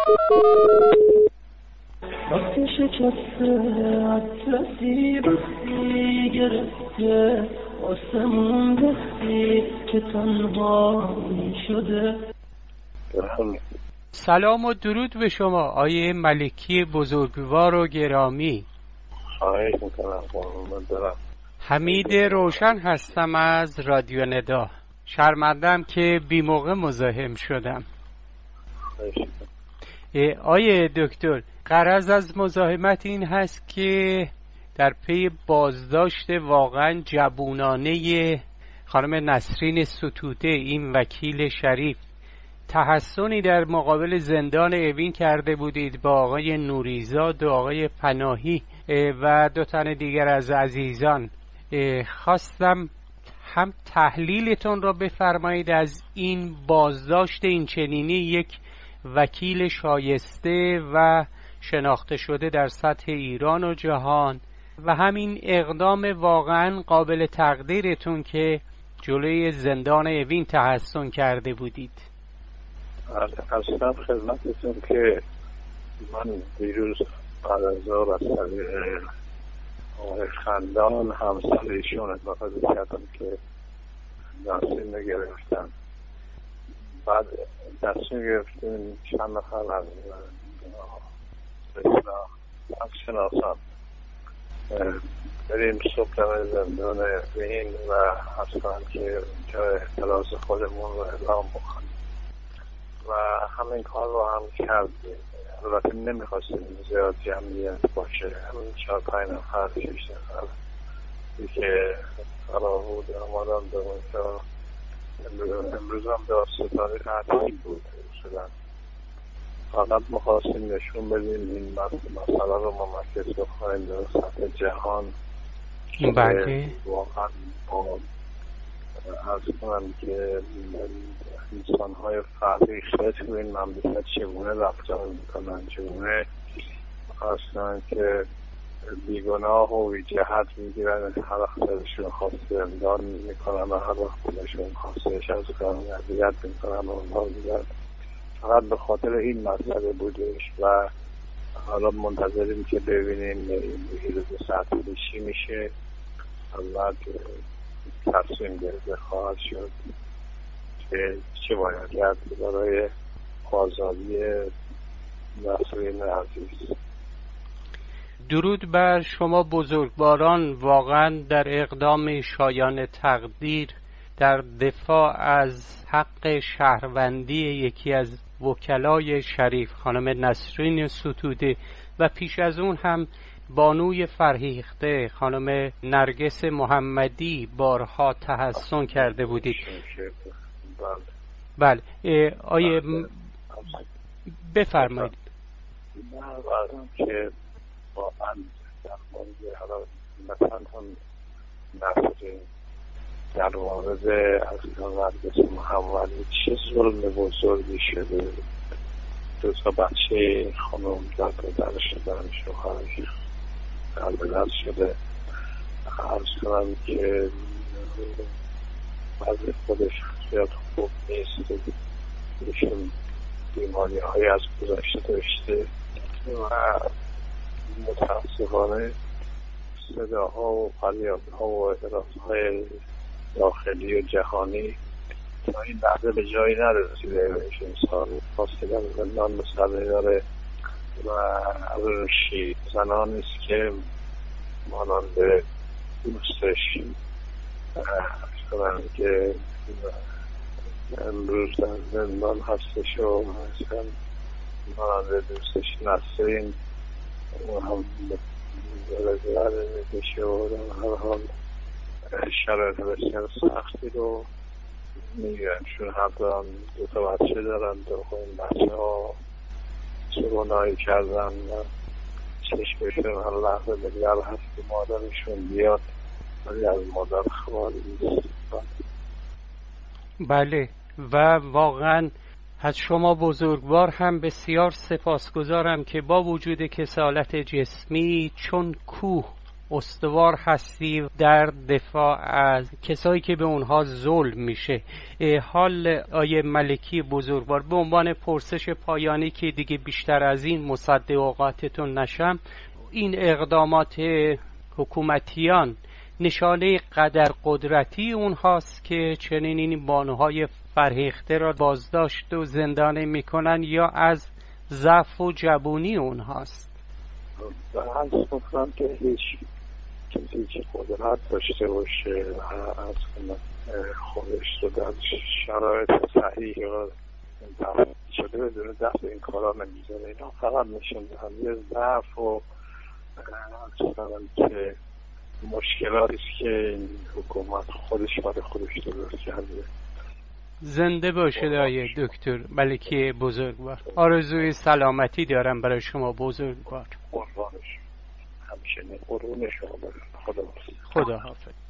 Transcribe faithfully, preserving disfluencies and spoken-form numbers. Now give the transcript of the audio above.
وقتی شکسته عطرسی بستی گرفته آسمون دستی که تنها شده. سلام و درود به شما آیه ملکی بزرگوار و گرامی. خواهش میکنم قربونت برم. حمید روشن هستم از رادیو ندا. شرمندم که بی موقع مزاحم شدم. آیه دکتر، غرض از مزاحمت این هست که در پی بازداشت واقعا جوونانه خانم نسرین ستوده، این وکیل شریف، تحسنی در مقابل زندان اوین کرده بودید با آقای نوریزاد و آقای پناهی و دو تن دیگر از عزیزان. خواستم هم تحلیلتون را بفرمایید از این بازداشت این چنینی یک وکیل شایسته و شناخته شده در سطح ایران و جهان، و همین اقدام واقعا قابل تقدیرتون که جلوی زندان اوین تحسن کرده بودید. اصلا خدمتتون که من دیروز بعد از ظهر از طریق آقای خندان همسر ایشون اطلاعاتی کردم که نسرین رو گرفتن. بعد تصمیم گرفتیم چند نفر از از شناسان بریم صبح در زندان اوین و اصلا که جای احتراز خودمون رو اعلام بکنیم و همین کار رو هم کردیم. البته نمیخواستیم زیاد جمعیت باشه، همین چهار پنج نفر شش نفر که قرار بود آمادم به اونجا. امروز هم داستانی تعطیل بود شدن. فقط میخواستیم نشون بدیم این مسئله رو ممکن بخواهیم در سطح جهان. بله واقعا از کنم که انسان های فقیر تو این مملکت چگونه رفتار میکنن، چگونه اصلا که بیگناه و بی جهت میگیرن، هر وقت دلشون خواست زندان میکنن و هر وقت دلشون خواستش از کار اذیت میکنن و اونها میگن. فقط به خاطر این مسئله بودش و حالا منتظریم که ببینیم این روز ساعتی چی میشه. بعد تصمیم گرفته خواهد شد که چه باید کرد برای آزادی نسرین عزیز. درود بر شما بزرگواران، واقعا در اقدام شایان تقدیر در دفاع از حق شهروندی یکی از وکلای شریف خانم نسرین ستوده و پیش از اون هم بانوی فرهیخته خانم نرگس محمدی بارها تحسن کرده بودید. بله آیه بفرمایید. من که واقعا در مورد حالا مثلا هم نسرین در مورد از نرگس محمدی چه ظلم بزرگی شده. دو تا بچه خانم در پدر شدن، شوهرش قلب شده. عرض کنم که بعضی خودش زیاد خوب نیست، ایشون بیماری های از گذشته داشته و متاسفانه صداها و فریادها و اعتراضهای داخلی و جهانی تا این لحظه به جایی نرسیده. ایشون سال فاصله در زندان مسئله داره و عروشی زنانی است که مانند دوستش کنم که امروز در زندان هستش و مثلا مانند دوستش نسرین و هم رضایت میکشه و در هر حال شرایط بسیار سختی رو میگن. چون حتی دو تا بچه دارن، دو این بچه ها چه گناهی کردن و چشمشون هر لحظه بگر هست که مادرشون بیاد ولی از مادر خبری نیست. بله و واقعا از شما بزرگوار هم بسیار سپاسگزارم که با وجود کسالت جسمی چون کوه استوار هستی در دفاع از کسایی که به اونها ظلم میشه. حال آیه ملکی بزرگوار، به عنوان پرسش پایانی که دیگه بیشتر از این مصد اوقاتتون نشم، این اقدامات حکومتیان نشانه قدر قدرتی اونهاست که چنین این بانوهای فرهیخته را بازداشت و زندانی میکنن، یا از ضعف و جبونی اونهاست؟ از گفتم که هیچ کسی که قدرت داشته باشه از خودش رو در شرایط صحیح یا دفت شده بدون دست این کارا نمیزنه. اینا فقط نشون دهنده ضعف و که مشکلاتی که این حکومت خودش برای خودش درست کرده. زنده باشید آیه دکتر ملکی بزرگوار. آرزوی سلامتی دارم برای شما بزرگوار. قربانش همیشه قربون شما. خدا خدا حافظ.